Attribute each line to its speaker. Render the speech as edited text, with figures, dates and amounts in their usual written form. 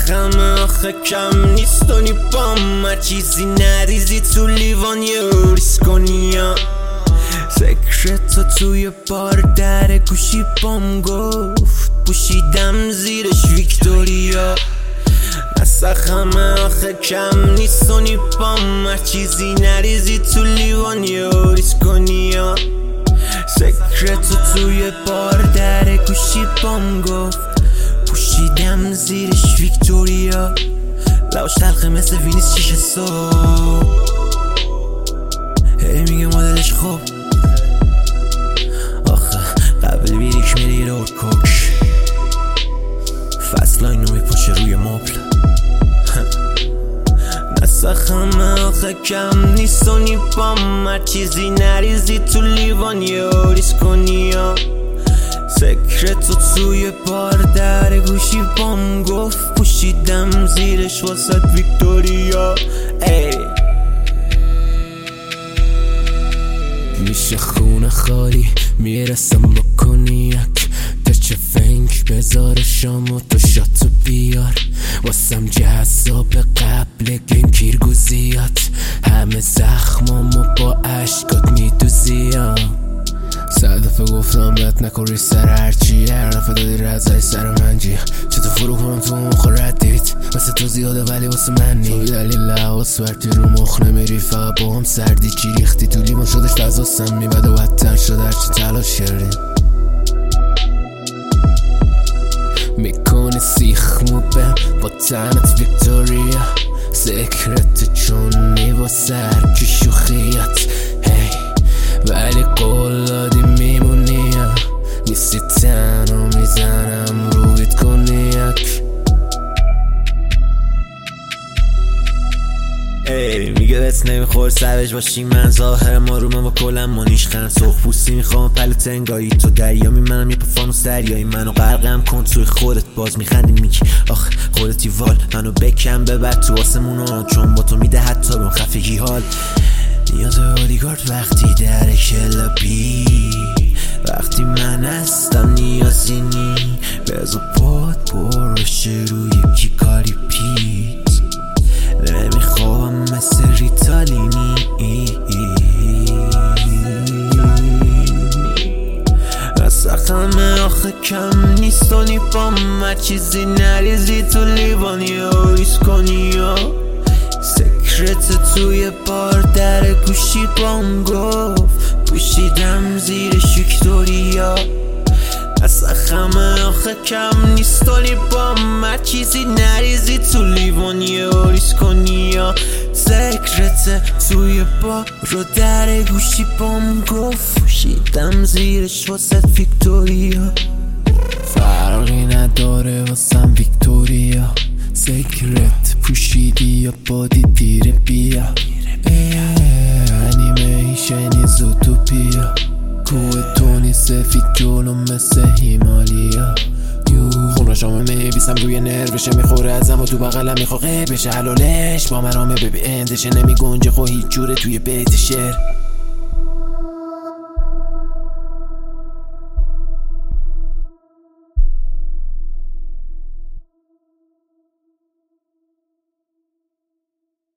Speaker 1: سخم آخه کم نیست و نیپام هر چیزی نریزی تو لیوان یه اوریس کنی سکرت توی بار در گوشی پام گفت پوشیدم زیرش ویکتوریا سخم آخه کم نیست و نیپام هر چیزی نریزی تو لیوان یه اوریس کنی سکرت توی بار در گوشی پام گفت پوشیدم زیرش ویکتوریا لباش تلخه مثل وینیس شیشه صبح هی میگه مدلش خوب آخه قبل بیریک میری رود کوک فصل اینو میپاشه روی مبل نسخم آخه کم نیست و نیپام هر چیزی نریزی تو لیوان یه اوریس کنی سکرت توی بار در گوشی پام گفت پوشیدم زیرش واسه ویکتوریا
Speaker 2: میشه خونه خالی میرسم با کنیاک تچه فنگ بذار شامو تو شاتو بیار واسم جذاب قبل گنکیرگوزیات همه زخمامو با عشقات میدوزیم 100 دفعه گفتم بهت نکن سر هرچی هر دفعه دادی رزای سر من جیه چطور فرو کنم تو مخ ردیت واسه تو زیاده ولی واسه من نی توی دلیل حواس ورتی رو مخ نمیری فقط با هم سردی چی ریختی تو لیمون شدش فضا سمی بد و بدتر شد هرچی تلاش کردیم میکنی سیخ موبه با تنت ویکتوریا سکرت چونی با سر که شوخیت ولی قول دادی میمونی نیستی تنو میزنم رویت کنیک
Speaker 1: میگه بهت نمیخور سرش باشی من ظاهر ما رو من با کلم منیش خند سرخ پوستی میخوام پلت انگایی تو دریامی منم یه پفانوس دریایی منو غرقم کن توی خودت باز میخندی میگی آخ خودتی وال منو بکن ببر تو آسمونو چون با تو میده حتی بهم خفگی حال نیاز بادیگارد وقتی در کلابی وقتی من هستم نیازی نی بزا پاد پرشه روی یکی کاری پیت نمیخوام مثل ریتالینی سخم آخه کم نیست و نیپام هر چیزی نریزی تو لیوانی اوریس کنی سکرت توی بار در گوشی پام گفت پوشیدم زیرش ویکتوریا سخم آخه کم نیست و نیپام هر چیزی نریزی تو لیوانی اوریس کنی سکرت توی بار رو در گوشی پام گفت پوشیدم زیرش واسه ویکتوریا
Speaker 2: فرقی نداره واسم ویکتوریا سکرت پوشیدی یا بادی دیره بیا انیمیشنی زوتوپیا کوه تونی سفید جلو مثل هیمالیا خونه شامه میبیسم روی نروشه میخوره ازم و تو بغلم میخواه بشه حلالش با مرامه ببی اندشه نمی گنجه خو هیچ جوره توی بیت شعر